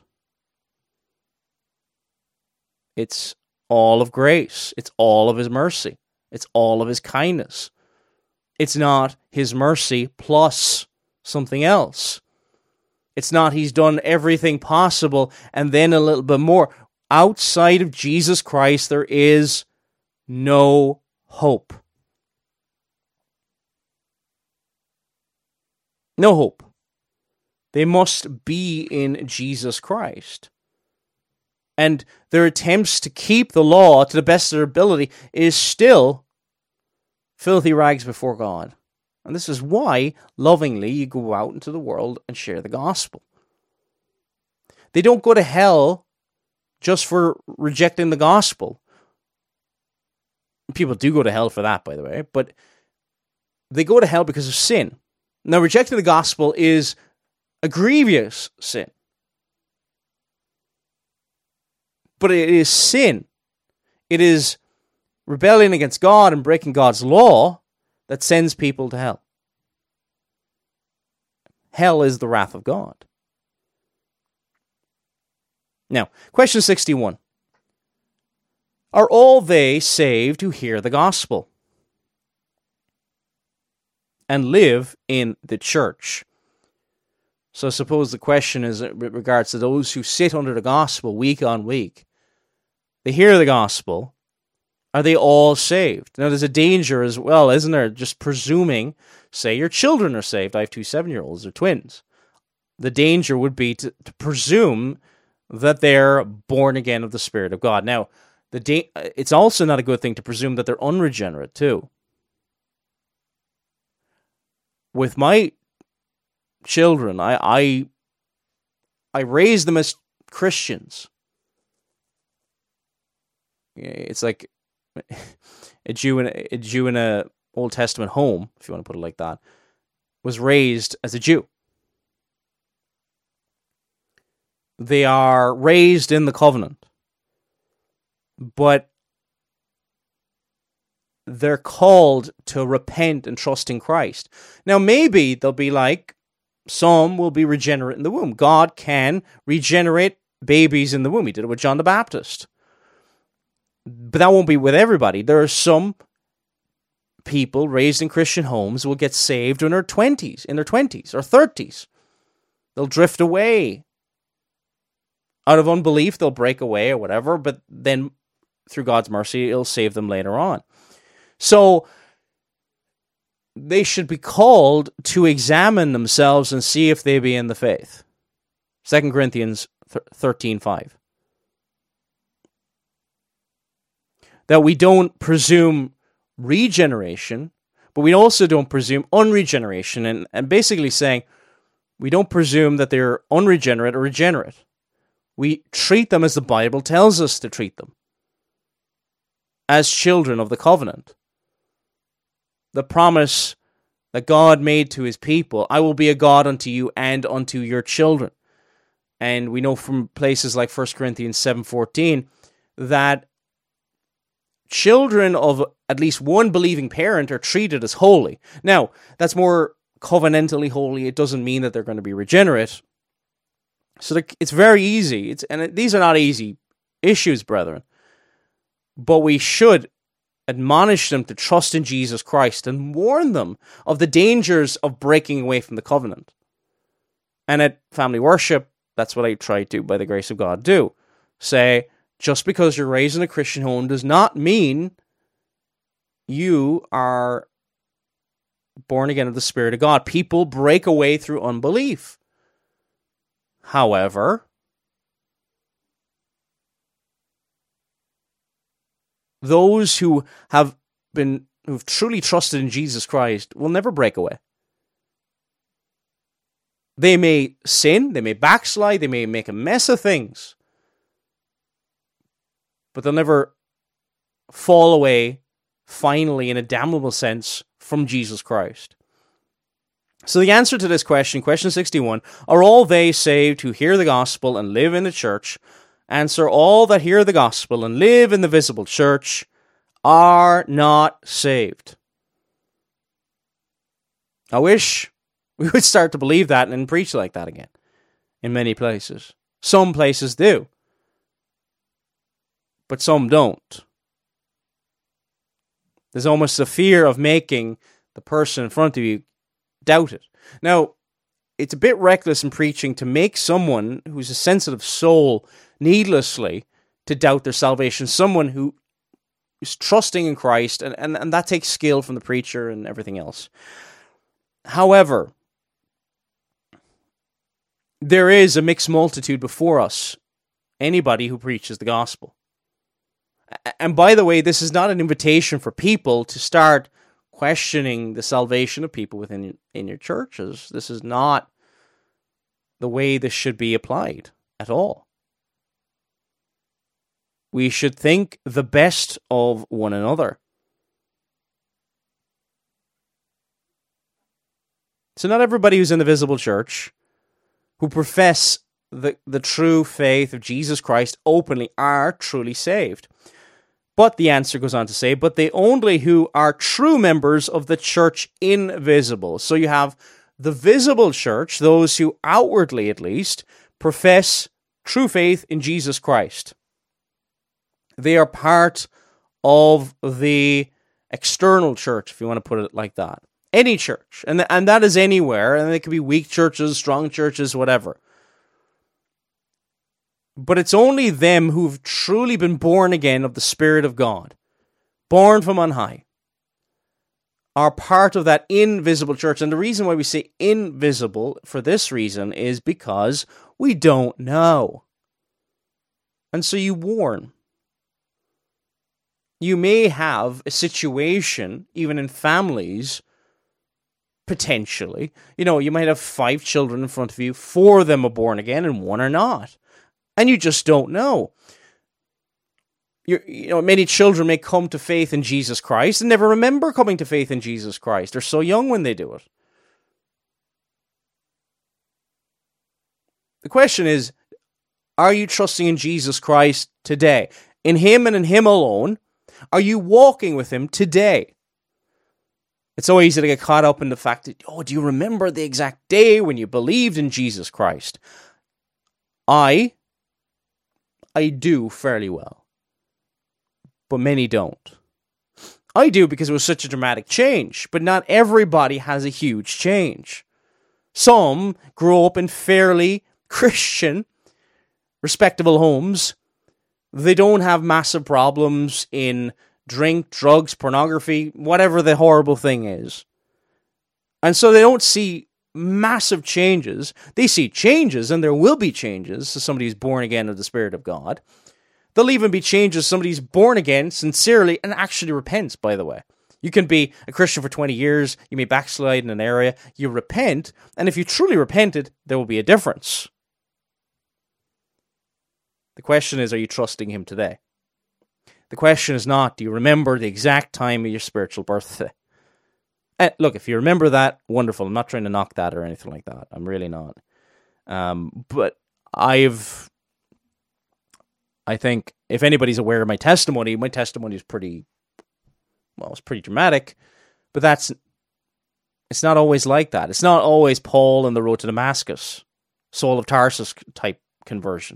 It's all of grace. It's all of his mercy. It's all of his kindness. It's not his mercy plus something else. It's not he's done everything possible and then a little bit more. Outside of Jesus Christ, there is no hope. No hope. They must be in Jesus Christ. And their attempts to keep the law to the best of their ability is still filthy rags before God. And this is why, lovingly, you go out into the world and share the gospel. They don't go to hell just for rejecting the gospel. People do go to hell for that, by the way, but they go to hell because of sin. Now, rejecting the gospel is a grievous sin. But it is sin. It is rebellion against God and breaking God's law that sends people to hell. Hell is the wrath of God. Now, question 61. Are all they saved who hear the gospel and live in the church? So suppose the question is with regards to those who sit under the gospel week on week. They hear the gospel. Are they all saved? Now, there's a danger as well, isn't there? Just presuming, say your children are saved. I have 2 7-year-olds, they're twins. The danger would be to presume that they're born again of the Spirit of God. Now, it's also not a good thing to presume that they're unregenerate, too. With my children, I raise them as Christians. It's like a Jew in a Old Testament home, if you want to put it like that, was raised as a Jew. They are raised in the covenant, but they're called to repent and trust in Christ. Now, maybe they'll be like, some will be regenerate in the womb. God can regenerate babies in the womb. He did it with John the Baptist. But that won't be with everybody. There are some people raised in Christian homes who will get saved in their 20s or 30s. They'll drift away. Out of unbelief, they'll break away or whatever, but then through God's mercy, it'll save them later on. So they should be called to examine themselves and see if they be in the faith. 2 Corinthians 13:5. That we don't presume regeneration, but we also don't presume unregeneration, and basically saying we don't presume that they're unregenerate or regenerate. We treat them as the Bible tells us to treat them, as children of the covenant. The promise that God made to his people, I will be a God unto you and unto your children. And we know from places like 1 Corinthians 7:14 that children of at least one believing parent are treated as holy. Now, that's more covenantally holy. It doesn't mean that they're going to be regenerate. So it's very easy. These are not easy issues, brethren. But we should admonish them to trust in Jesus Christ and warn them of the dangers of breaking away from the covenant. And at family worship, that's what I try to, by the grace of God, do. Say, just because you're raised in a Christian home does not mean you are born again of the Spirit of God. People break away through unbelief. However, those who've truly trusted in Jesus Christ will never break away. They may sin, they may backslide, they may make a mess of things, but they'll never fall away, finally, in a damnable sense, from Jesus Christ. So the answer to this question 61, are all they saved who hear the gospel and live in the church? Answer, all that hear the gospel and live in the visible church are not saved. I wish we would start to believe that and preach like that again in many places. Some places do, but some don't. There's almost a fear of making the person in front of you doubt it. Now, it's a bit reckless in preaching to make someone who's a sensitive soul needlessly to doubt their salvation, someone who is trusting in Christ, and that takes skill from the preacher and everything else. However, there is a mixed multitude before us, anybody who preaches the gospel. And by the way, this is not an invitation for people to start questioning the salvation of people within your churches. This is not the way this should be applied at all. We should think the best of one another. So not everybody who's in the visible church, who profess the true faith of Jesus Christ openly, are truly saved. But the answer goes on to say, but they only who are true members of the church invisible. So you have the visible church, those who outwardly at least profess true faith in Jesus Christ. They are part of the external church, if you want to put it like that. Any church. And that is anywhere. And they could be weak churches, strong churches, whatever. But it's only them who've truly been born again of the Spirit of God, born from on high, are part of that invisible church. And the reason why we say invisible for this reason is because we don't know. And so you warn. You may have a situation, even in families, potentially. You might have 5 children in front of you, 4 of them are born again and 1 are not. And you just don't know. Many children may come to faith in Jesus Christ and never remember coming to faith in Jesus Christ. They're so young when they do it. The question is, are you trusting in Jesus Christ today? In Him and in Him alone? Are you walking with Him today? It's so easy to get caught up in the fact that, do you remember the exact day when you believed in Jesus Christ? I do fairly well, but many don't. I do because it was such a dramatic change, but not everybody has a huge change. Some grow up in fairly Christian, respectable homes. They don't have massive problems in drink, drugs, pornography, whatever the horrible thing is. And so they don't see massive changes. They see changes, and there will be changes to somebody who's born again of the Spirit of God. There'll even be changes to somebody who's born again sincerely and actually repents, by the way. You can be a Christian for 20 years, you may backslide in an area, you repent, and if you truly repented, there will be a difference. The question is, are you trusting him today? The question is not, do you remember the exact time of your spiritual birthday? Look, if you remember that, wonderful. I'm not trying to knock that or anything like that. I'm really not. But I think if anybody's aware of my testimony is pretty, well, it's pretty dramatic. But it's not always like that. It's not always Paul on the road to Damascus, Saul of Tarsus type conversion.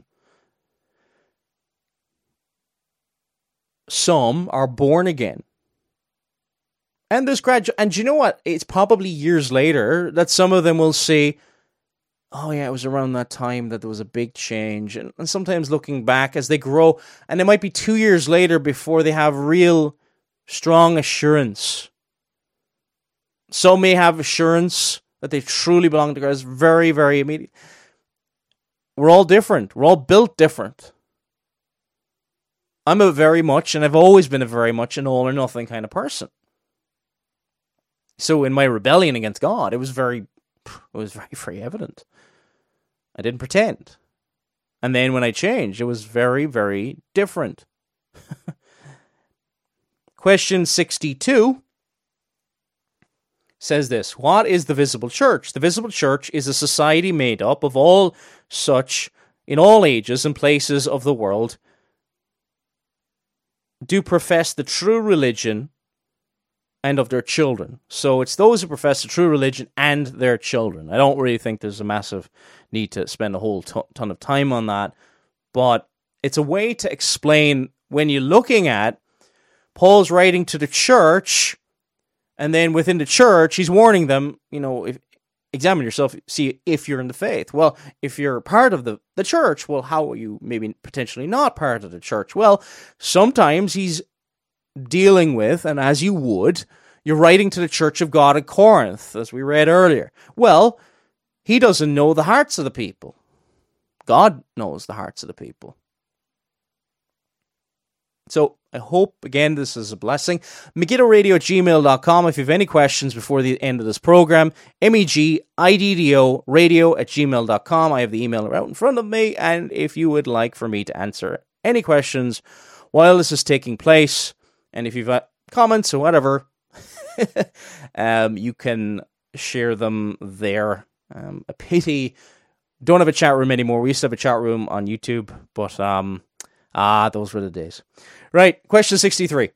Some are born again. And there's and you know what? It's probably years later that some of them will say, oh yeah, it was around that time that there was a big change. And sometimes looking back as they grow, and it might be 2 years later before they have real strong assurance. Some may have assurance that they truly belong to God. It's very, very immediate. We're all different. We're all built different. I'm a very much, and I've always been a very much an all or nothing kind of person. So in my rebellion against God, it was very, very evident. I didn't pretend. And then when I changed, it was very, very different. Question 62 says this: what is the visible church? The visible church is a society made up of all such, in all ages and places of the world, do profess the true religion and of their children. So it's those who profess the true religion and their children. I don't really think there's a massive need to spend a whole ton of time on that, but it's a way to explain when you're looking at Paul's writing to the church, and then within the church, he's warning them, examine yourself, see if you're in the faith. Well, if you're part of the church, well, how are you maybe potentially not part of the church? Well, sometimes he's dealing with, and as you would, you're writing to the church of God at Corinth, as we read earlier. Well, he doesn't know the hearts of the people. God knows the hearts of the people. So I hope, again, this is a blessing. MegiddoRadio@gmail.com. If you have any questions before the end of this program, MEGIDDO@gmail.com. I have the email out in front of me, and if you would like for me to answer any questions while this is taking place, and if you've got comments or whatever, you can share them there. A pity, don't have a chat room anymore. We used to have a chat room on YouTube, but those were the days. Right, question 63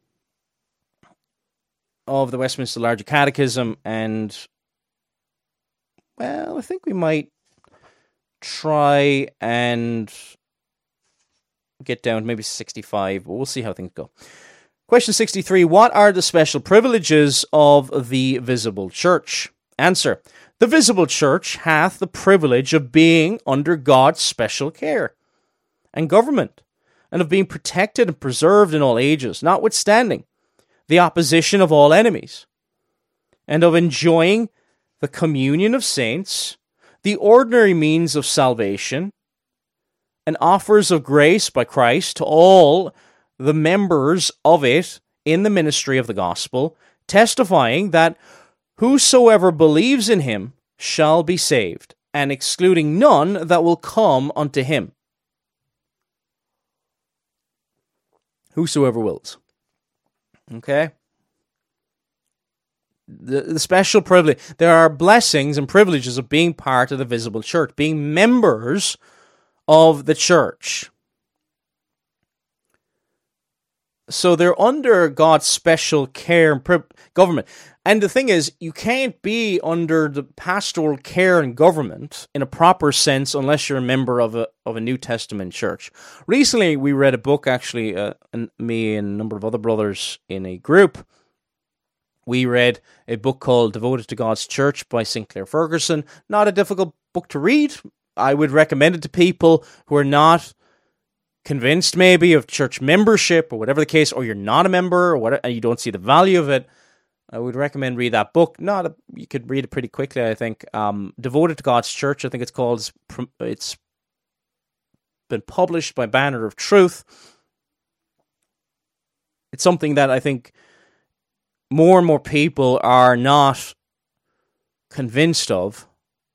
of the Westminster Larger Catechism, and, well, I think we might try and get down to maybe 65, but we'll see how things go. Question 63, what are the special privileges of the visible church? Answer, the visible church hath the privilege of being under God's special care and government, and of being protected and preserved in all ages, notwithstanding the opposition of all enemies, and of enjoying the communion of saints, the ordinary means of salvation, and offers of grace by Christ to all the members of it in the ministry of the gospel, testifying that whosoever believes in him shall be saved, and excluding none that will come unto him. Whosoever wills. Okay? The special privilege. There are blessings and privileges of being part of the visible church, being members of the church. So they're under God's special care and government. And the thing is, you can't be under the pastoral care and government in a proper sense unless you're a member of a New Testament church. Recently, we read a book, actually, and me and a number of other brothers in a group. We read a book called Devoted to God's Church by Sinclair Ferguson. Not a difficult book to read. I would recommend it to people who are not convinced maybe of church membership or whatever the case, or you're not a member or whatever, and you don't see the value of it. I would recommend read that book. You could read it pretty quickly, I think. Devoted to God's Church, I think it's called. It's been published by Banner of Truth. It's something that I think more and more people are not convinced of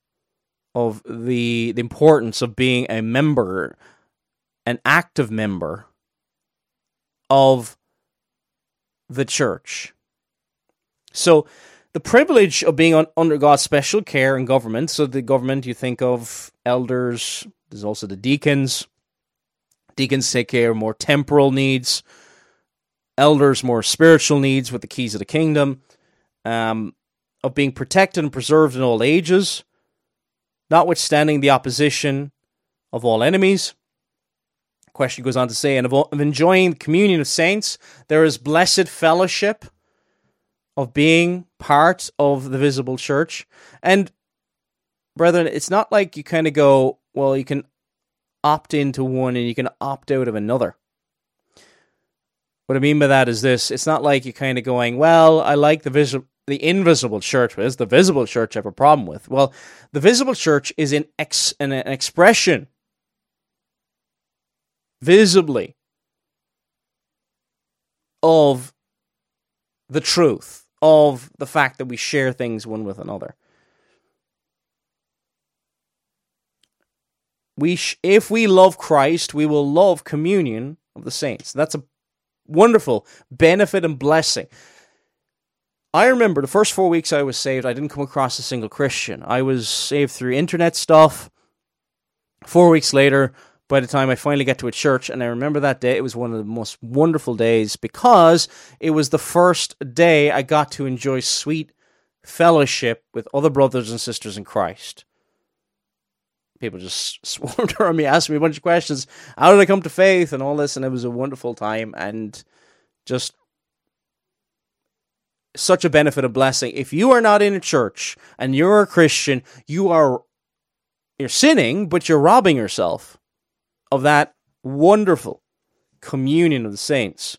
the importance of being a member, an active member of the church. So the privilege of being under God's special care and government, so the government, you think of elders, there's also the deacons. Deacons take care of more temporal needs, elders more spiritual needs with the keys of the kingdom, of being protected and preserved in all ages, notwithstanding the opposition of all enemies. The question goes on to say, and of enjoying the communion of saints, there is blessed fellowship of being part of the visible church. And brethren, it's not like you kind of go, well, you can opt into one and you can opt out of another. What I mean by that is this: it's not like you're kind of going, well, I like the invisible church, but is the visible church I have a problem with? Well, the visible church is an expression, visibly, of the truth, of the fact that we share things one with another. If we love Christ, we will love communion of the saints. That's a wonderful benefit and blessing. I remember the first 4 weeks I was saved, I didn't come across a single Christian. I was saved through internet stuff. 4 weeks later, by the time I finally got to a church, and I remember that day, it was one of the most wonderful days because it was the first day I got to enjoy sweet fellowship with other brothers and sisters in Christ. People just swarmed around me, asked me a bunch of questions. How did I come to faith and all this? And it was a wonderful time and just such a benefit, a blessing. If you are not in a church and you're a Christian, you're sinning, but you're robbing yourself of that wonderful communion of the saints.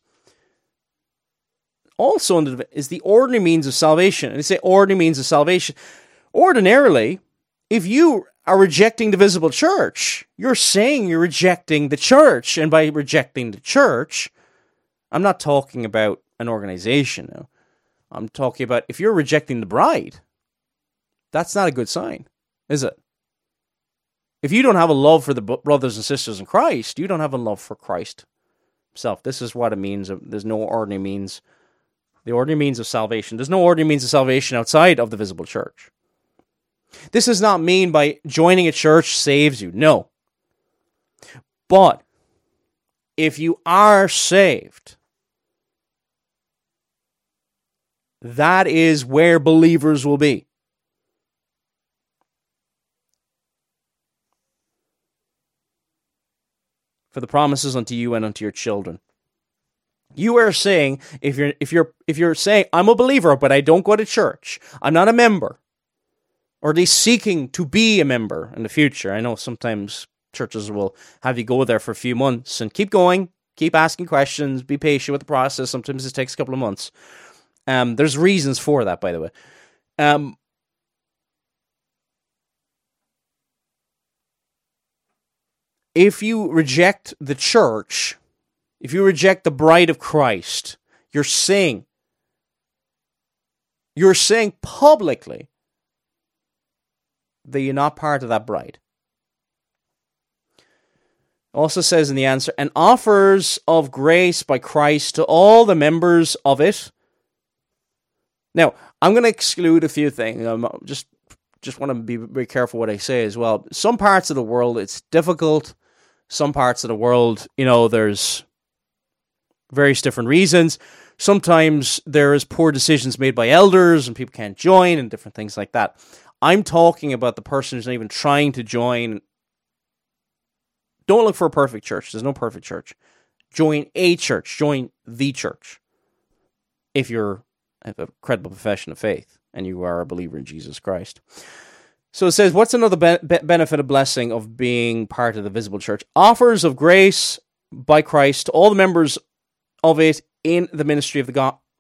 Also is the ordinary means of salvation. And they say ordinary means of salvation. Ordinarily, if you are rejecting the visible church, you're saying you're rejecting the church. And by rejecting the church, I'm not talking about an organization now. I'm talking about if you're rejecting the bride, that's not a good sign, is it? If you don't have a love for the brothers and sisters in Christ, you don't have a love for Christ himself. This is what it means. There's no ordinary means. The ordinary means of salvation. There's no ordinary means of salvation outside of the visible church. This does not mean by joining a church saves you. No. But if you are saved, that is where believers will be. For the promises unto you and unto your children. You are saying, if you're saying, I'm a believer, but I don't go to church, I'm not a member, or are they seeking to be a member in the future? I know sometimes churches will have you go there for a few months and keep going, keep asking questions, be patient with the process. Sometimes it takes a couple of months. There's reasons for that, by the way. If you reject the church, if you reject the bride of Christ, you're saying publicly that you're not part of that bride. Also says in the answer, and offers of grace by Christ to all the members of it. Now, I'm going to exclude a few things. Just want to be very careful what I say as well. Some parts of the world, it's difficult. Some parts of the world, there's various different reasons. Sometimes there's poor decisions made by elders and people can't join and different things like that. I'm talking about the person who's not even trying to join. Don't look for a perfect church. There's no perfect church. Join a church. Join the church. If you have a credible profession of faith and you are a believer in Jesus Christ. So it says, what's another benefit or blessing of being part of the visible church? Offers of grace by Christ to all the members of it in the ministry of the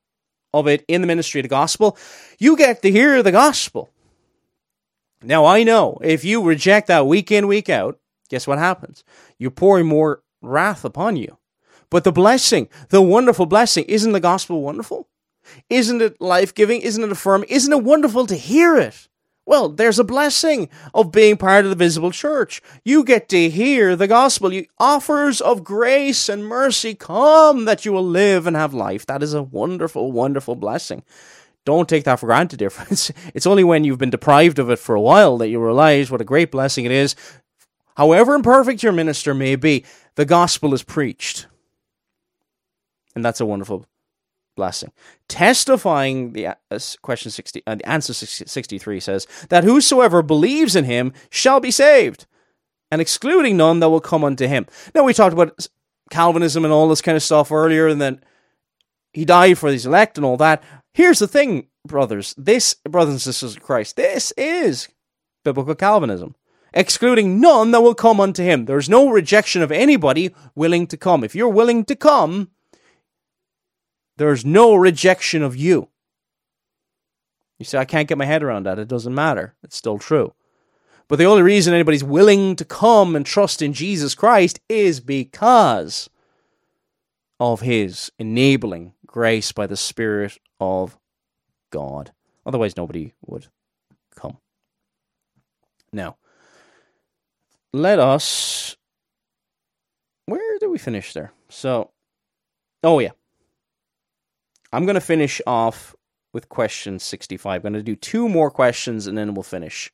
of it in the ministry of the gospel, you get to hear the gospel. Now, I know if you reject that week in, week out, guess what happens? You're pouring more wrath upon you. But the blessing, the wonderful blessing, isn't the gospel wonderful? Isn't it life-giving? Isn't it affirming? Isn't it wonderful to hear it? Well, there's a blessing of being part of the visible church. You get to hear the gospel. Offers of grace and mercy come that you will live and have life. That is a wonderful, wonderful blessing. Don't take that for granted, dear friends. It's only when you've been deprived of it for a while that you realize what a great blessing it is. However imperfect your minister may be, the gospel is preached. And that's a wonderful blessing. Testifying, the answer 63 says, that whosoever believes in him shall be saved, and excluding none that will come unto him. Now, we talked about Calvinism and all this kind of stuff earlier, and then he died for these elect and all that. Here's the thing, brothers and sisters of Christ, this is biblical Calvinism. Excluding none that will come unto him. There's no rejection of anybody willing to come. If you're willing to come, there's no rejection of you. You say, I can't get my head around that. It doesn't matter. It's still true. But the only reason anybody's willing to come and trust in Jesus Christ is because of his enabling grace by the Spirit of God. Otherwise, nobody would come. Now, let us... Where did we finish there? Oh yeah. I'm going to finish off with question 65. I'm going to do 2 more questions and then we'll finish.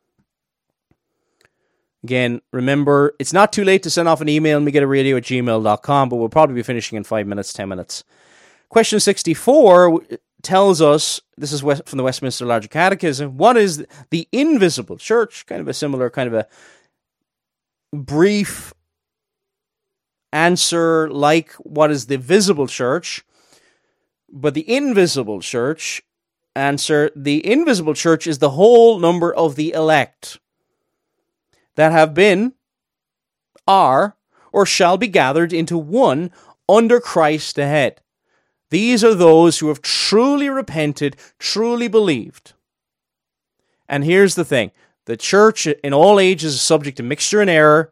Again, remember, it's not too late to send off an email, megiddoradio@gmail.com, but we'll probably be finishing in 5 minutes, 10 minutes. Question 64 tells us, this is from the Westminster Larger Catechism, what is the invisible church? Kind of a similar, kind of a brief answer like what is the visible church. But the invisible church, answer, the invisible church is the whole number of the elect that have been, are, or shall be gathered into one under Christ the head. These are those who have truly repented, truly believed. And here's the thing. The church in all ages is subject to mixture and error.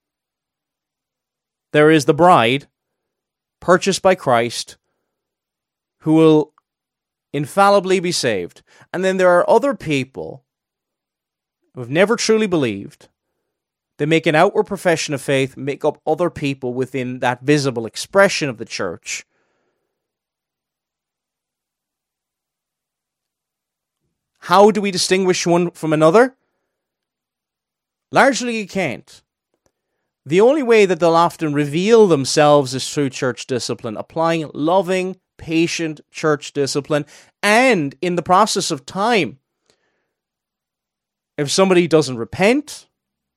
There is the bride, purchased by Christ, who will infallibly be saved. And then there are other people who have never truly believed. They make an outward profession of faith, make up other people within that visible expression of the church. How do we distinguish one from another? Largely you can't. The only way that they'll often reveal themselves is through church discipline, applying loving, patient church discipline, and in the process of time, if somebody doesn't repent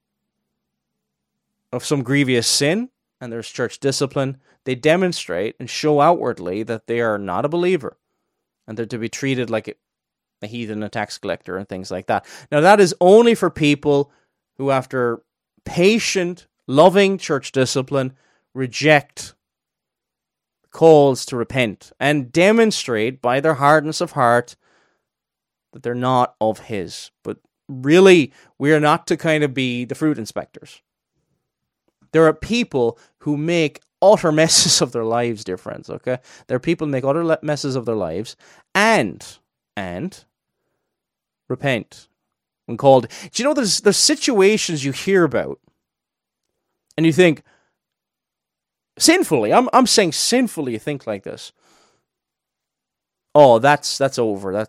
of some grievous sin, and there's church discipline, they demonstrate and show outwardly that they are not a believer, and they're to be treated like a heathen, a tax collector, and things like that. Now, that is only for people who, after patient, loving church discipline, reject calls to repent and demonstrate by their hardness of heart that they're not of his. But really, we are not to kind of be the fruit inspectors. There are people who make utter messes of their lives, dear friends, okay? There are people who make utter messes of their lives and repent when called. Do you know there's situations you hear about and you think, sinfully, I'm saying sinfully, you think like this. Oh, that's over.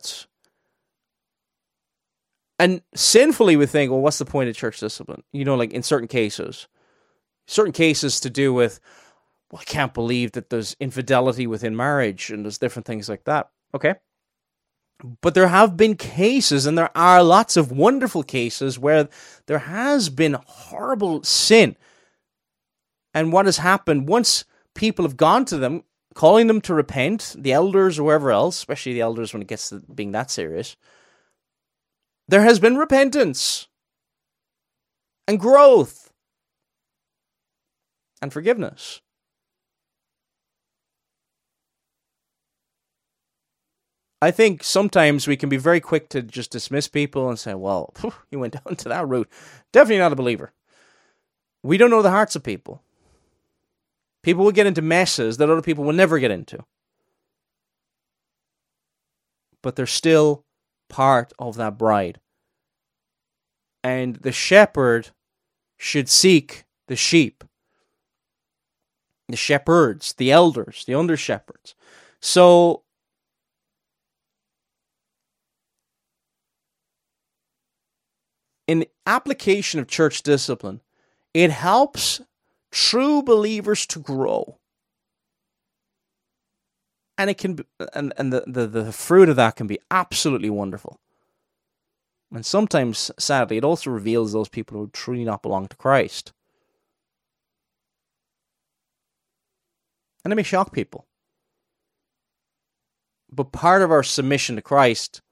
And sinfully we think, well, what's the point of church discipline? You know, like in certain cases to do with, well, I can't believe that there's infidelity within marriage and there's different things like that. Okay. But there have been cases, and there are lots of wonderful cases where there has been horrible sin. And what has happened, once people have gone to them, calling them to repent, the elders or whoever else, especially the elders when it gets to being that serious, there has been repentance and growth and forgiveness. I think sometimes we can be very quick to just dismiss people and say, well, you went down to that route. Definitely not a believer. We don't know the hearts of people. People will get into messes that other people will never get into. But they're still part of that bride. And the shepherd should seek the sheep. The shepherds, the elders, the under-shepherds. So, in application of church discipline, it helps true believers to grow. And it can be, and the fruit of that can be absolutely wonderful. And sometimes, sadly, it also reveals those people who truly not belong to Christ. And it may shock people. But part of our submission to Christ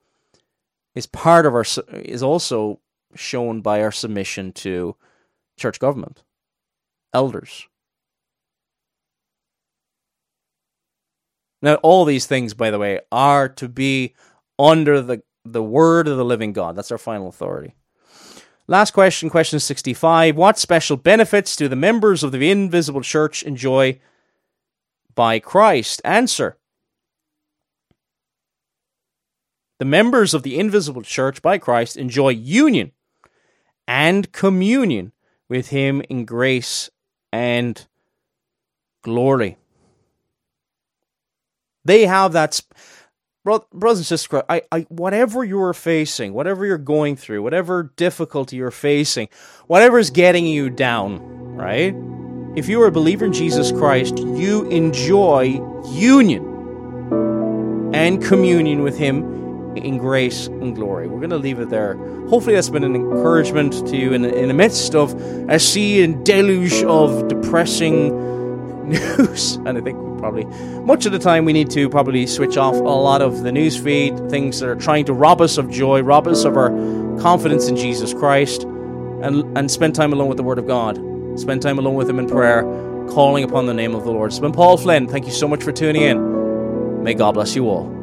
is also shown by our submission to church government, elders. Now, all these things, by the way, are to be under the word of the living God. That's our final authority. Last question, question 65. What special benefits do the members of the invisible church enjoy by Christ? Answer. The members of the invisible church by Christ enjoy union and communion with him in grace and glory. They have that... Brothers and sisters, whatever you're facing, whatever you're going through, whatever difficulty you're facing, whatever is getting you down, right? If you are a believer in Jesus Christ, you enjoy union and communion with him in grace and glory. We're going to leave it there. Hopefully that's been an encouragement to you in the midst of a sea and deluge of depressing news. And I think much of the time we need to probably switch off a lot of the news feed, things that are trying to rob us of joy, rob us of our confidence in Jesus Christ, and spend time alone with the Word of God. Spend time alone with him in prayer, calling upon the name of the Lord. It's been Paul Flynn. Thank you so much for tuning in. May God bless you all.